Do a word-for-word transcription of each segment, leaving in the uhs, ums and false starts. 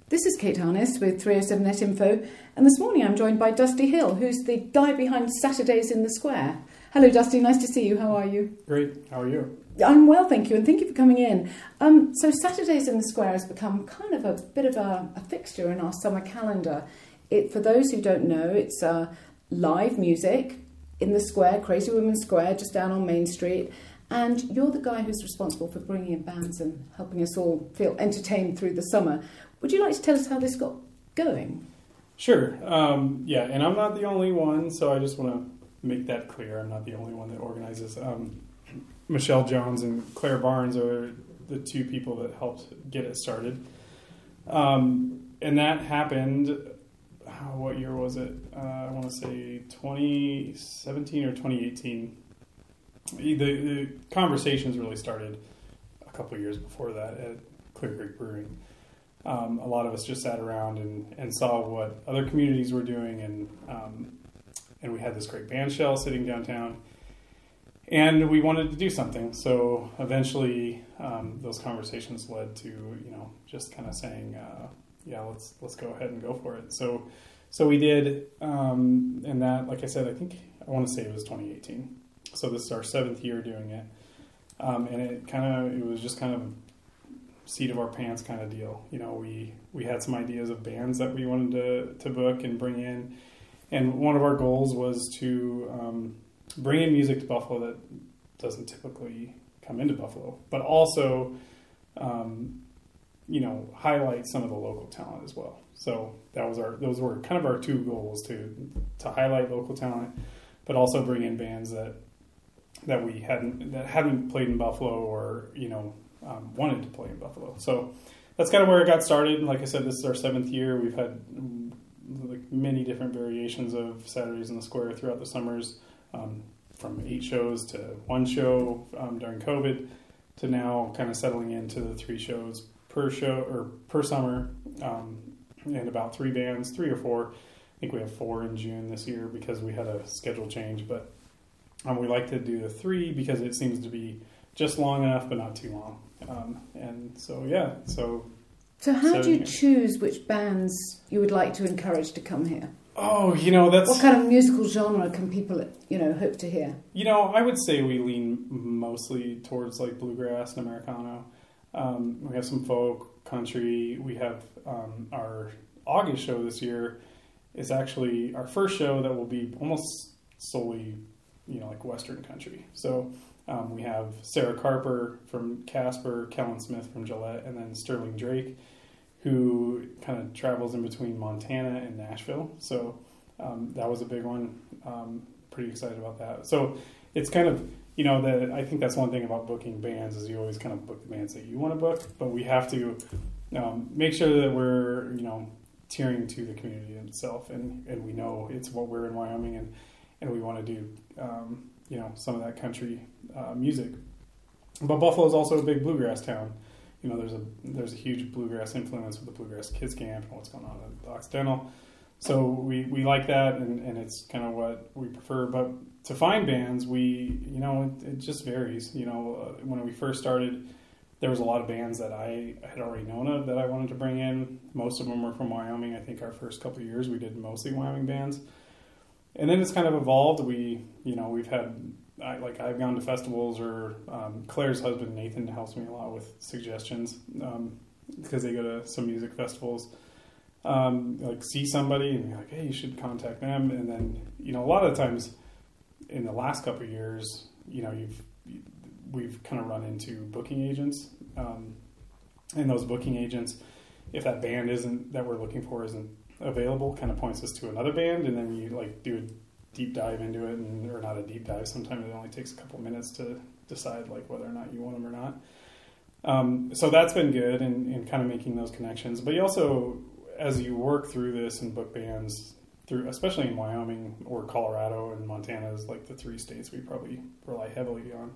This is Kate Harness with three oh seven Net Info, and this morning I'm joined by Dusty Hill, who's the guy behind Saturdays in the Square. Hello, Dusty. Nice to see you. How are you? Great. How are you? I'm well, thank you, and thank you for coming in. Um, so Saturdays in the Square has become kind of a bit of a, a fixture in our summer calendar. It, for those who don't know, it's uh, live music in the Square, Crazy Women's Square, just down on Main Street. And you're the guy who's responsible for bringing in bands and helping us all feel entertained through the summer. Would you like to tell us how this got going? Sure. Um, yeah, and I'm not the only one, so I just want to make that clear. I'm not the only one that organizes. Um, Michelle Jones and Claire Barnes are the two people that helped get it started. Um, and that happened, oh, what year was it? Uh, I want to say twenty seventeen or twenty eighteen. The, the conversations really started a couple of years before that at Clear Creek Brewing. Um, a lot of us just sat around and, and saw what other communities were doing, and um, and we had this great band shell sitting downtown, and we wanted to do something. So eventually, um, those conversations led to you know just kind of saying, uh, yeah, let's let's go ahead and go for it. So so we did, um, and that, like I said, I think I want to say it was twenty eighteen. So this is our seventh year doing it, um, and it kind of it was just kind of seat of our pants kind of deal. You know, we we had some ideas of bands that we wanted to to book and bring in, and one of our goals was to um, bring in music to Buffalo that doesn't typically come into Buffalo, but also um, you know highlight some of the local talent as well. So that was our those were kind of our two goals, to to highlight local talent, but also bring in bands that that we hadn't that hadn't played in Buffalo or you know um, wanted to play in Buffalo. So that's kind of where it got started. Like I said, this is our seventh year. We've had um, like many different variations of Saturdays in the Square throughout the summers, um, from eight shows to one show um, during COVID, to now kind of settling into the three shows per show or per summer, um, and about three bands, three or four. I think we have four in June this year because we had a schedule change, but um, we like to do the three because it seems to be just long enough, but not too long. Um, and so, yeah, so... So how so, do you yeah. choose which bands you would like to encourage to come here? Oh, you know, that's... What kind of musical genre can people, you know, hope to hear? You know, I would say we lean mostly towards, like, bluegrass and Americana. Um, we have some folk, country. We have um, our August show this year is actually our first show that will be almost solely, you know, like Western country. So um, we have Sarah Carper from Casper, Kellen Smith from Gillette, and then Sterling Drake, who kind of travels in between Montana and Nashville. So um, that was a big one. Um, pretty excited about that. So it's kind of, you know, that I think that's one thing about booking bands is you always kind of book the bands that you want to book, but we have to um, make sure that we're, you know, tiering to the community itself, and, and we know it's what we're in Wyoming, and, and we want to do, um, you know, some of that country uh, music. But Buffalo is also a big bluegrass town. You know, there's a there's a huge bluegrass influence with the Bluegrass Kids Camp and what's going on at Occidental. So we, we like that, and, and it's kind of what we prefer. But to find bands, we, you know, it, it just varies. You know, uh, when we first started, there was a lot of bands that I had already known of that I wanted to bring in. Most of them were from Wyoming. I think our first couple of years we did mostly Wyoming bands. And then it's kind of evolved. We, you know, we've had, I, like I've gone to festivals, or um, Claire's husband, Nathan, helps me a lot with suggestions um, because they go to some music festivals. Um, like see somebody and be like, hey, you should contact them. And then, you know, a lot of times in the last couple of years, you know, you've, we've kind of run into booking agents, um, and those booking agents, if that band isn't that we're looking for isn't available, kind of points us to another band, and then you like do a deep dive into it, and or not a deep dive. Sometimes it only takes a couple minutes to decide like whether or not you want them or not. Um, so that's been good, and, and kind of making those connections. But you also, as you work through this and book bands through, especially in Wyoming or Colorado and Montana is like the three states we probably rely heavily on.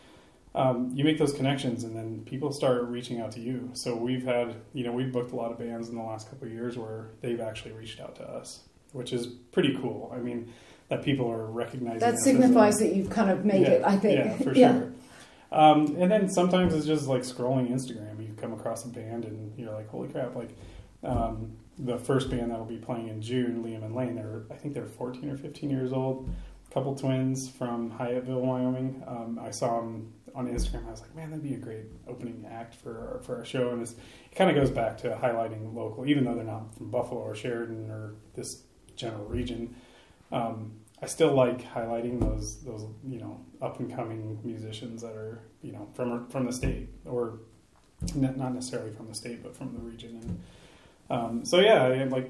Um, you make those connections, and then people start reaching out to you. So we've had, you know, we've booked a lot of bands in the last couple of years where they've actually reached out to us, which is pretty cool. I mean, that people are recognizing that us signifies as a, that you've kind of made yeah, it, I think. Yeah, for yeah. sure. Um, and then sometimes it's just like scrolling Instagram. You come across a band and you're like, holy crap, like Um, the first band that will be playing in June, Liam and Lane, they're I think they're fourteen or fifteen years old. A couple twins from Hyattville, Wyoming. Um, I saw them on Instagram. I was like, man, that'd be a great opening act for our, for our show. And it's, it kind of goes back to highlighting local, even though they're not from Buffalo or Sheridan or this general region. Um, I still like highlighting those those you know up and coming musicians that are you know from from the state, or not necessarily from the state, but from the region. And um, so yeah, I, like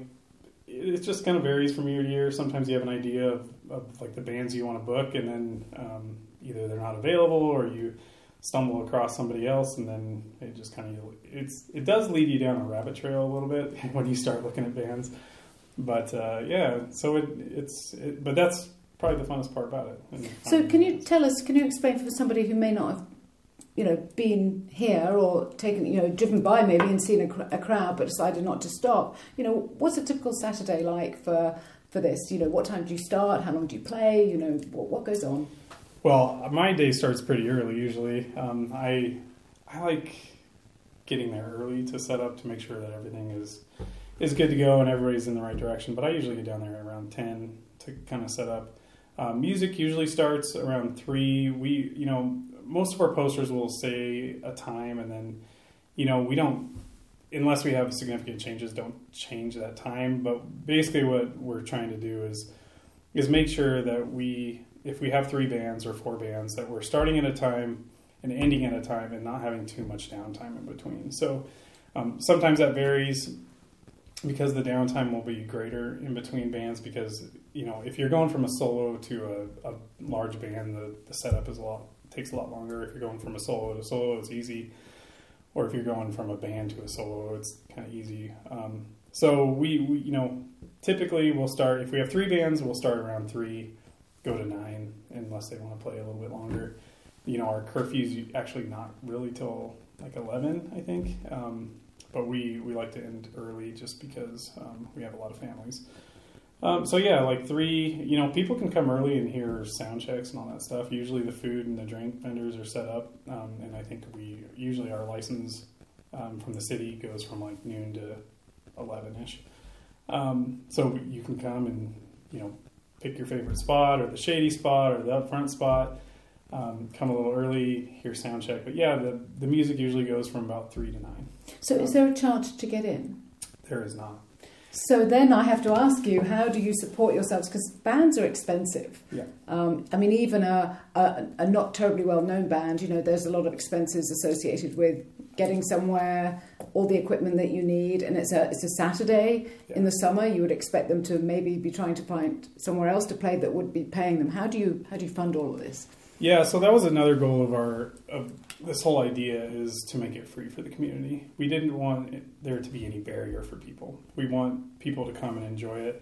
it just kind of varies from year to year. Sometimes you have an idea of, of like the bands you want to book, and then um, either they're not available or you stumble across somebody else, and then it just kind of it's it does lead you down a rabbit trail a little bit when you start looking at bands. But uh, yeah, so it, it's it, but that's probably the funnest part about it. So can you tell us? Can you explain for somebody who may not have, you know, been here or taken, you know, driven by maybe and seen a, cr- a crowd but decided not to stop? You know, what's a typical Saturday like for for this? You know, what time do you start? How long do you play? You know, what, what goes on? Well, my day starts pretty early usually. Um, I I like getting there early to set up to make sure that everything is. is good to go and everybody's in the right direction. But I usually get down there around ten to kind of set up. Um, music usually starts around three. We, you know, most of our posters will say a time, and then, you know, we don't, unless we have significant changes, don't change that time. But basically what we're trying to do is, is make sure that we, if we have three bands or four bands, that we're starting at a time and ending at a time and not having too much downtime in between. So um, sometimes that varies, because the downtime will be greater in between bands, because, you know, if you're going from a solo to a, a large band, the, the setup is a lot takes a lot longer. If you're going from a solo to solo, it's easy. Or if you're going from a band to a solo, it's kind of easy. Um, so we, we, you know, typically we'll start, if we have three bands, we'll start around three, go to nine, unless they want to play a little bit longer. You know, our curfew's actually not really till like eleven, I think. Um, But we, we like to end early just because um, we have a lot of families. Um, so yeah, like three, you know, people can come early and hear sound checks and all that stuff. Usually the food and the drink vendors are set up. Um, and I think we, usually our license um, from the city goes from like noon to eleven-ish. Um, so you can come and, you know, pick your favorite spot or the shady spot or the up front spot. Um, come a little early, hear sound check. But yeah, the, the music usually goes from about three to nine. So is there a charge to get in? There is not. So then I have to ask you, how do you support yourselves? Because bands are expensive. Yeah. Um, I mean, even a, a, a not terribly well-known band, you know, there's a lot of expenses associated with getting somewhere, all the equipment that you need, and it's a it's a Saturday yeah. in the summer. You would expect them to maybe be trying to find somewhere else to play that would be paying them. How do you how do you fund all of this? Yeah, so that was another goal of our of this whole idea, is to make it free for the community. We didn't want it, there to be any barrier for people. We want people to come and enjoy it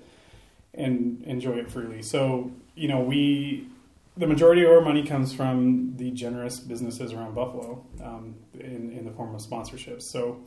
and enjoy it freely. So, you know, we the majority of our money comes from the generous businesses around Buffalo um, in, in the form of sponsorships. So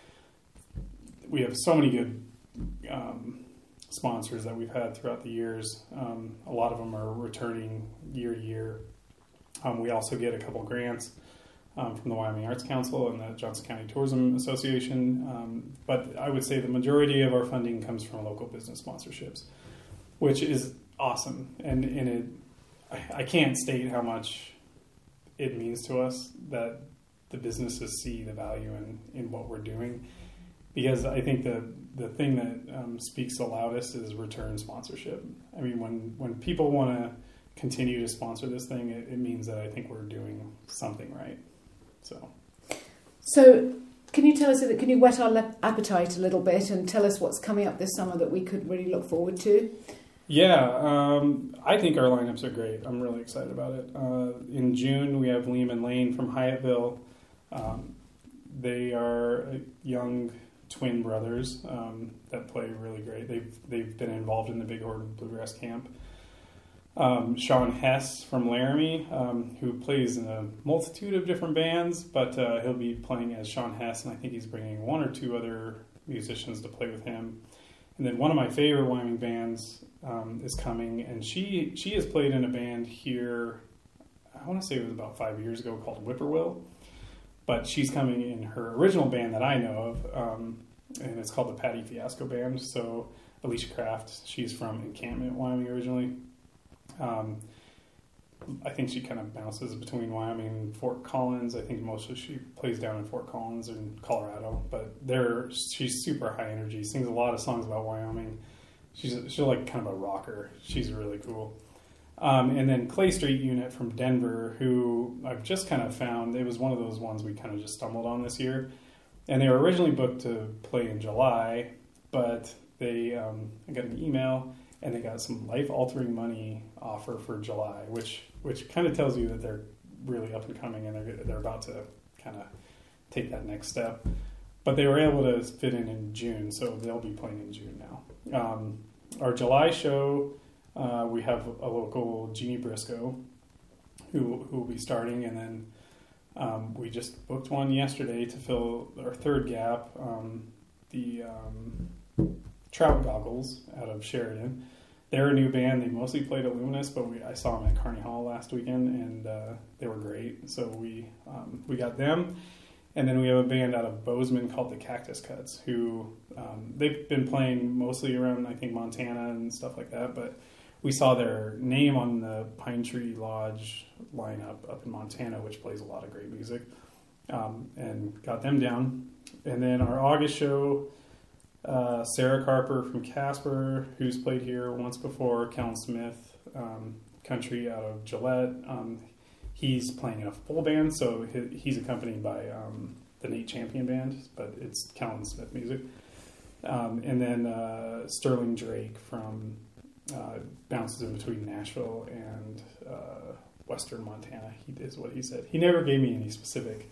we have so many good um, sponsors that we've had throughout the years. Um, a lot of them are returning year to year. Um, we also get a couple grants um, from the Wyoming Arts Council and the Johnson County Tourism Association. Um, but I would say the majority of our funding comes from local business sponsorships, which is awesome. And, and it, I, I can't state how much it means to us that the businesses see the value in, in what we're doing. Because I think the, the thing that um, speaks the loudest is return sponsorship. I mean, when, when people want to continue to sponsor this thing, it, it means that I think we're doing something right. So, so can you tell us, can you whet our le- appetite a little bit and tell us what's coming up this summer that we could really look forward to? Yeah, um, I think our lineups are great. I'm really excited about it. Uh, in June, we have Liam and Lane from Hyattville. Um, they are young twin brothers um, that play really great. They've they've been involved in the Big Horn Bluegrass Camp. Um, Sean Hess from Laramie, um, who plays in a multitude of different bands, but uh, he'll be playing as Sean Hess, and I think he's bringing one or two other musicians to play with him. And then one of my favorite Wyoming bands um, is coming, and she she has played in a band here, I want to say it was about five years ago, called Whippoorwill. But she's coming in her original band that I know of, um, and it's called the Patty Fiasco Band. So Alicia Kraft, she's from Encampment, Wyoming originally. Um, I think she kind of bounces between Wyoming and Fort Collins. I think mostly she plays down in Fort Collins in Colorado, but there she's super high energy, sings a lot of songs about Wyoming. She's she's like kind of a rocker. She's really cool. Um, and then Clay Street Unit from Denver, who I've just kind of found, it was one of those ones we kind of just stumbled on this year. And they were originally booked to play in July, but they um, I got an email and they got some life-altering money offer for July, which which kind of tells you that they're really up and coming and they're they're about to kind of take that next step. But they were able to fit in in June, so they'll be playing in June now. Um, our July show, uh, we have a local Jeannie Briscoe who who will be starting, and then um, we just booked one yesterday to fill our third gap. Um, the um, Trout Goggles out of Sheridan. They're a new band. They mostly played at Luminous, but we, I saw them at Carney Hall last weekend, and uh, they were great. So we um, we got them. And then we have a band out of Bozeman called the Cactus Cuts, who um, they've been playing mostly around, I think, Montana and stuff like that. But we saw their name on the Pine Tree Lodge lineup up in Montana, which plays a lot of great music, um, and got them down. And then our August show, uh, Sarah Carper from Casper, who's played here once before, Kellen Smith, um, country out of Gillette. Um, He's playing in a full band, so he's accompanied by um, the Nate Champion Band, but it's Kellen Smith music. Um, and then uh, Sterling Drake from uh, bounces in between Nashville and uh, Western Montana, he is what he said. He never gave me any specific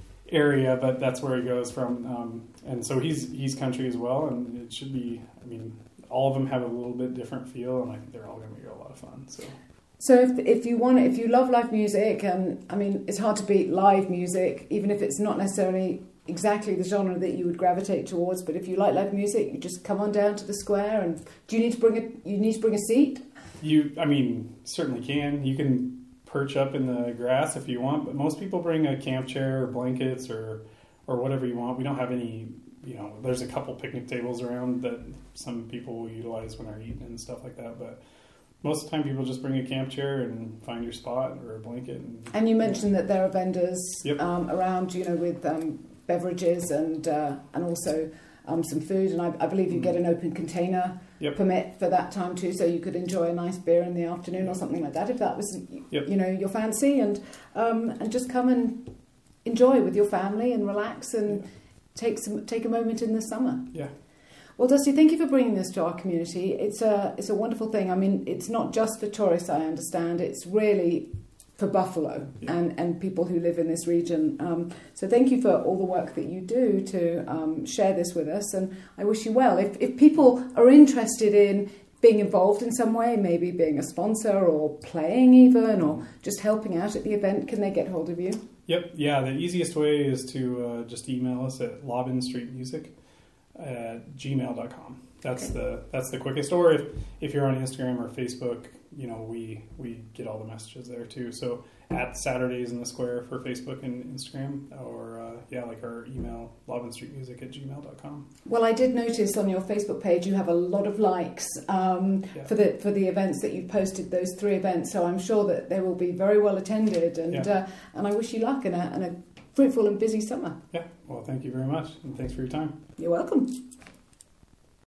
area, but that's where he goes from. Um, and so he's he's country as well, and it should be, I mean, all of them have a little bit different feel, and I think they're all going to be a lot of fun, so... So if if you want, if you love live music, and I mean, it's hard to beat live music, even if it's not necessarily exactly the genre that you would gravitate towards. But if you like live music, you just come on down to the square. And do you need to bring a you need to bring a seat? You, I mean, certainly can. You can perch up in the grass if you want, but most people bring a camp chair or blankets or or whatever you want. We don't have any. You know, there's a couple picnic tables around that some people will utilize when they're eating and stuff like that, but. Most of the time, people just bring a camp chair and find your spot or a blanket. And, and you mentioned that there are vendors yep. um, around, you know, with um, beverages and uh, and also um, some food. And I, I believe you mm. get an open container yep. permit for that time too, so you could enjoy a nice beer in the afternoon yep. or something like that, if that was, yep. you know, your fancy. And um, and just come and enjoy with your family and relax and yeah. take some take a moment in the summer. Yeah. Well, Dusty, thank you for bringing this to our community. It's a it's a wonderful thing. I mean, it's not just for tourists, I understand. It's really for Buffalo yeah. and, and people who live in this region. Um, so thank you for all the work that you do to um, share this with us. And I wish you well. If if people are interested in being involved in some way, maybe being a sponsor or playing even, or just helping out at the event, can they get hold of you? Yep. Yeah, the easiest way is to uh, just email us at Lobbin Street Music at gmail dot com. That's okay. the that's the quickest. Or if, if you're on Instagram or Facebook, you know, we we get all the messages there too. So at Saturdays in the Square for Facebook and Instagram, or uh, yeah, like our email, lobbin street music at gmail dot com. Well, I did notice on your Facebook page you have a lot of likes um, yeah. for the for the events that you've posted, those three events. So I'm sure that they will be very well attended, and yeah. uh, and I wish you luck and a, and a fruitful and busy summer. Yeah, well, thank you very much, and thanks for your time. You're welcome.